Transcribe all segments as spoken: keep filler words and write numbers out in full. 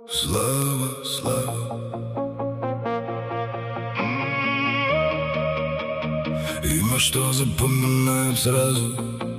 Слава, слава. Имя, что запоминают сразу.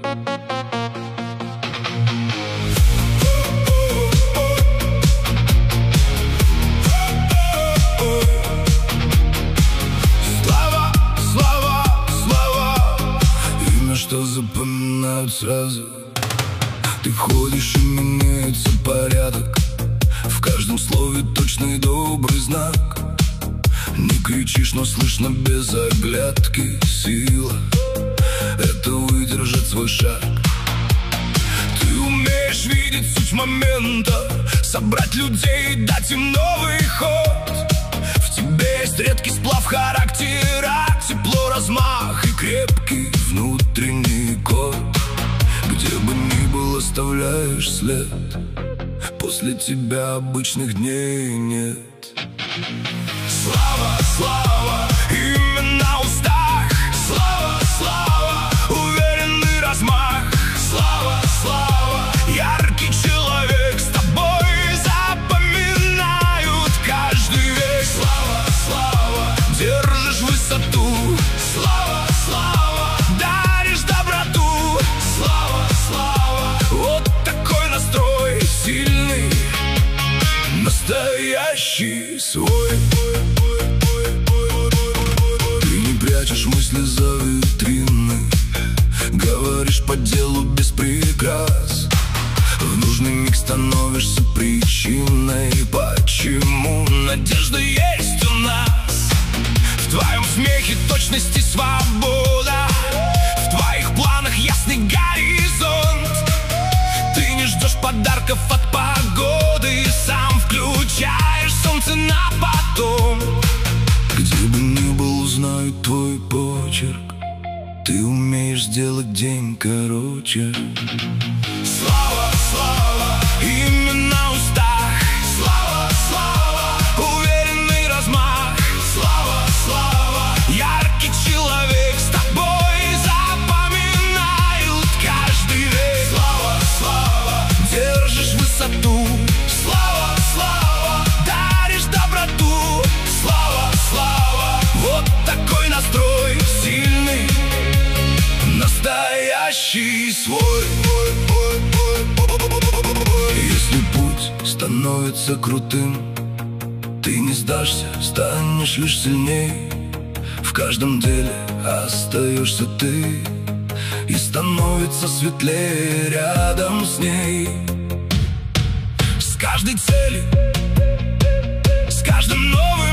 Слава, слава, слава. Имя, что запоминают сразу. Ты ходишь, и меняется порядок. В каждом слове точный добрый знак. Не кричишь, но слышно без оглядки. Сила — это выдержать свой шаг. Ты умеешь видеть суть момента, собрать людей, дать им новый ход. В тебе есть редкий сплав характера, тепло, размах и крепкий внутренний код. Где бы ни был, оставляешь след. После тебя обычных дней нет. Слава, слава, имя на устах. Слава, слава, уверенный размах. Слава, слава, яркий человек. С тобой запоминают каждый век. Слава, слава, держишь высоту. Слава, слава, даришь доброту. Слава, слава, вот такой настрой сильный, настоящий, свой. Ты не прячешь мысли за витрины, говоришь по делу без прикрас. В нужный миг становишься причиной, почему надежда есть у нас. В твоем смехе точность и свобода, в твоих планах ясный горизонт. Ты не ждешь подарков от погоды, сам включаешь солнце на потом. Где бы ни был, узнают твой почерк. Ты умеешь сделать день короче. Слава, слава, имя на устах. Слава, слава, уверенный размах. Слава, слава, яркий человек. С тобой запоминают каждый век. Слава, слава, держишь высоту. Слава, слава, даришь доброту. Слава, слава, вот такой настрой сильный, настоящий, свой. Если путь становится крутым, ты не сдашься, станешь лишь сильней. В каждом деле остаешься ты, и становится светлее рядом с ней. С каждой цели, с каждым новым